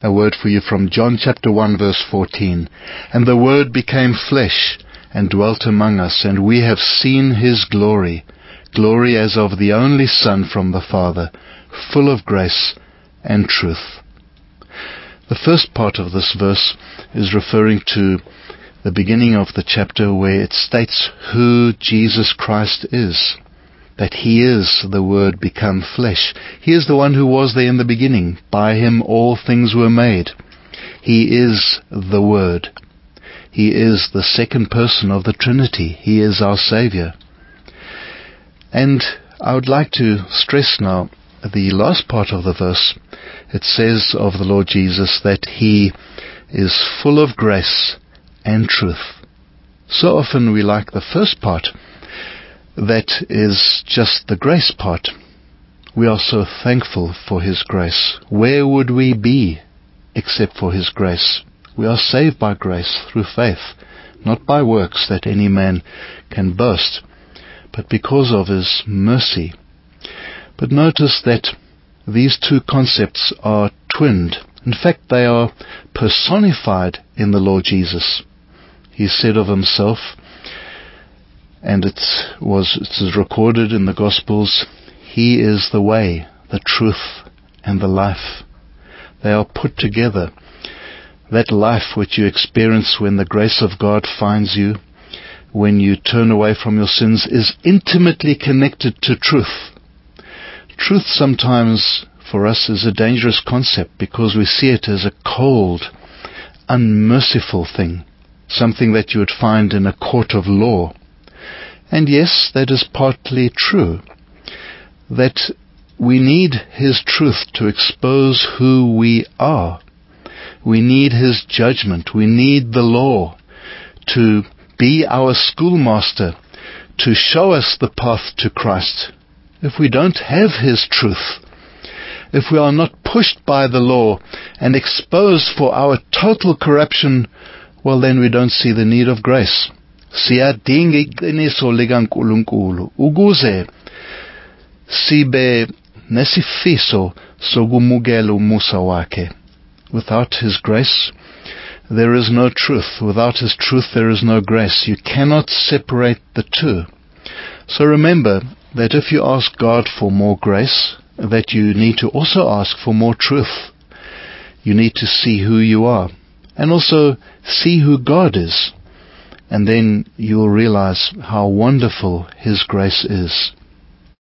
A word for you from John chapter 1 verse 14. And the Word became flesh and dwelt among us, and we have seen His glory, glory as of the only Son from the Father, full of grace and truth. The first part of this verse is referring to the beginning of the chapter where it states who Jesus Christ is. That He is the Word become flesh. He is the one who was there in the beginning. By Him all things were made. He is the Word. He is the second person of the Trinity. He is our Savior. And I would like to stress now the last part of the verse. It says of the Lord Jesus that He is full of grace and truth. So often we like the first part. That is just the grace part. We are so thankful for His grace. Where would we be except for His grace? We are saved by grace through faith, not by works that any man can boast, but because of His mercy. But notice that these two concepts are twinned. In fact, they are personified in the Lord Jesus. He said of Himself, and it is recorded in the Gospels, He is the way, the truth, and the life. They are put together. That life which you experience when the grace of God finds you, when you turn away from your sins, is intimately connected to truth. Truth sometimes for us is a dangerous concept because we see it as a cold, unmerciful thing, something that you would find in a court of law. And yes, that is partly true, that we need His truth to expose who we are. We need His judgment. We need the law to be our schoolmaster, to show us the path to Christ. If we don't have His truth, if we are not pushed by the law and exposed for our total corruption, well, then we don't see the need of grace. Siyadinga iqiniso likaNkulunkulu ukuze sibe nesifiso sokumukela umusa wakhe. Without His grace, there is no truth. Without His truth, there is no grace. You cannot separate the two. So remember that if you ask God for more grace, that you need to also ask for more truth. You need to see who you are, and also see who God is. And then you will realize how wonderful His grace is.